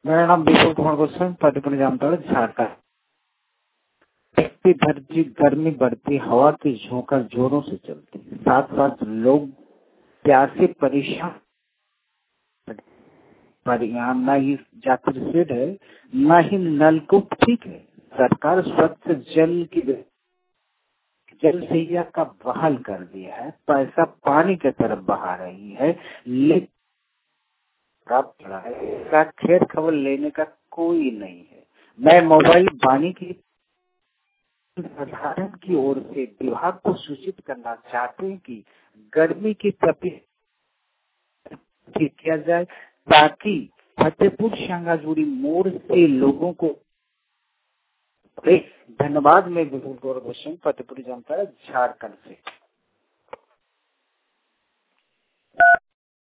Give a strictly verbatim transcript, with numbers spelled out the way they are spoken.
मेरा नाम विपुल कुमार गोस्वामी, फतेहपुर जामताड़ा, झारखंड। धरती गर्मी बढ़ती, हवा की झोंका जोरों से चलती, साथ साथ लोग प्यासे परेशान। पर यहाँ न ही जाकर शेड है, न ही नलकूप ठीक है। सरकार स्वच्छ जल की जल सैया का बहाल कर दिया है, पैसा पानी की तरफ बहा रही है, लेकिन इसका खैर खबर लेने का कोई नहीं है। मैं मोबाइल पानी की साधारण की ओर से विभाग को सूचित करना चाहते हैं कि गर्मी की तपीस ठीक किया जाए, ताकि फतेहपुर शांगाजुड़ी मोड़ से लोगों को। धन्यवाद। मैं विपुल गौरव गोस्वामी, फतेहपुर जामताड़ा, झारखंड से।